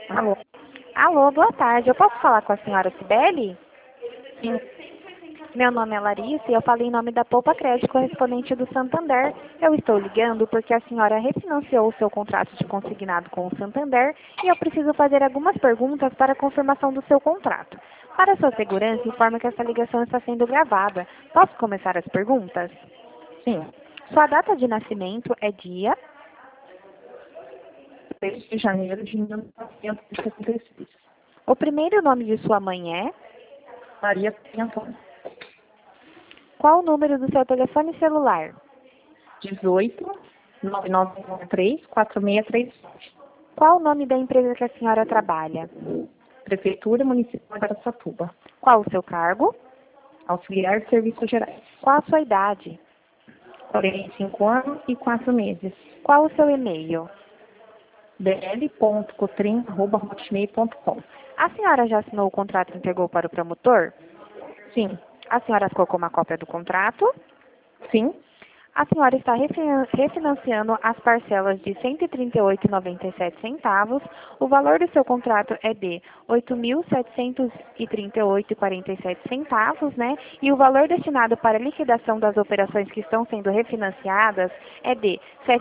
Alô? Alô, boa tarde. Eu posso falar com a senhora Cibele? Sim. Meu nome é Larissa e eu falo em nome da Poupa Crédito correspondente do Santander. Eu estou ligando porque a senhora refinanciou o seu contrato de consignado com o Santander e eu preciso fazer algumas perguntas para a confirmação do seu contrato. Para sua segurança, informo que essa ligação está sendo gravada. Posso começar as perguntas? Sim. Sua data de nascimento é dia 3 de janeiro de 1976. O primeiro nome de sua mãe é? Maria Antônio. Qual o número do seu telefone celular? 18 9913 4637. Qual o nome da empresa que a senhora trabalha? Prefeitura Municipal de Araçatuba. Qual o seu cargo? Auxiliar de Serviços Gerais. Qual a sua idade? 45 anos e 4 meses. Qual o seu e-mail? bl.cotrim@hotmail.com. A senhora já assinou o contrato e entregou para o promotor? Sim. A senhora ficou com uma cópia do contrato? Sim. A senhora está refinanciando as parcelas de R$ 138,97. O valor do seu contrato é de R$ 8.738,47, né? E o valor destinado para a liquidação das operações que estão sendo refinanciadas é de R$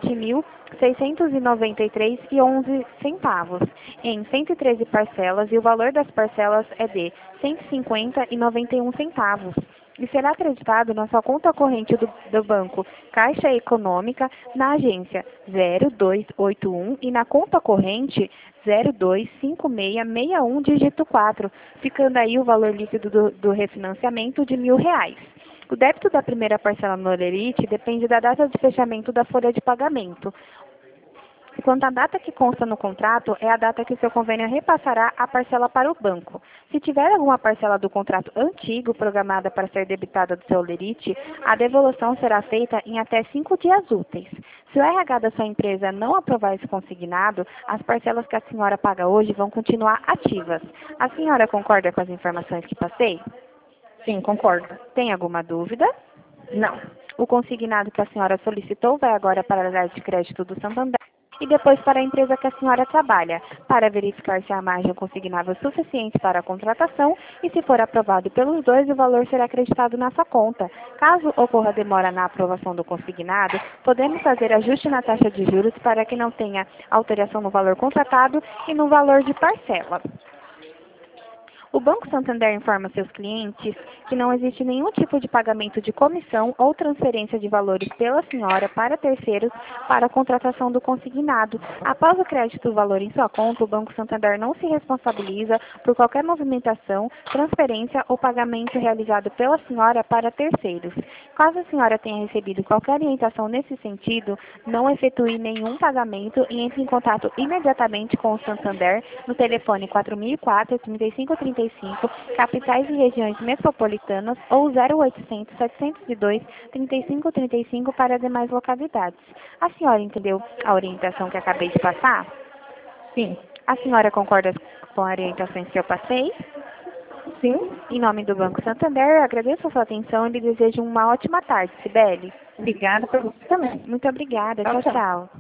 7.693,11 em 113 parcelas e o valor das parcelas é de R$ 150,91. E será acreditado na sua conta corrente do banco Caixa Econômica, na agência 0281 e na conta corrente 025661, dígito 4, ficando aí o valor líquido do refinanciamento de R$ 1.000. O débito da primeira parcela no Olerite depende da data de fechamento da folha de pagamento. Quanto à data que consta no contrato, é a data que o seu convênio repassará a parcela para o banco. Se tiver alguma parcela do contrato antigo programada para ser debitada do seu Olerite, a devolução será feita em até 5 dias úteis. Se o RH da sua empresa não aprovar esse consignado, as parcelas que a senhora paga hoje vão continuar ativas. A senhora concorda com as informações que passei? Sim, concordo. Tem alguma dúvida? Não. O consignado que a senhora solicitou vai agora para a área de crédito do Santander e depois para a empresa que a senhora trabalha, para verificar se a margem consignável é suficiente para a contratação e, se for aprovado pelos dois, o valor será acreditado na sua conta. Caso ocorra demora na aprovação do consignado, podemos fazer ajuste na taxa de juros para que não tenha alteração no valor contratado e no valor de parcela. O Banco Santander informa seus clientes que não existe nenhum tipo de pagamento de comissão ou transferência de valores pela senhora para terceiros para a contratação do consignado. Após o crédito do valor em sua conta, o Banco Santander não se responsabiliza por qualquer movimentação, transferência ou pagamento realizado pela senhora para terceiros. Caso a senhora tenha recebido qualquer orientação nesse sentido, não efetue nenhum pagamento e entre em contato imediatamente com o Santander no telefone 4004-3535, capitais e regiões metropolitanas, ou 0800-702-3535 para demais localidades. A senhora entendeu a orientação que acabei de passar? Sim. A senhora concorda com as orientações que eu passei? Sim. Em nome do Banco Santander, eu agradeço a sua atenção e lhe desejo uma ótima tarde, Cibele. Obrigada por você também. Muito obrigada. Tchau, Tchau, tchau. tchau.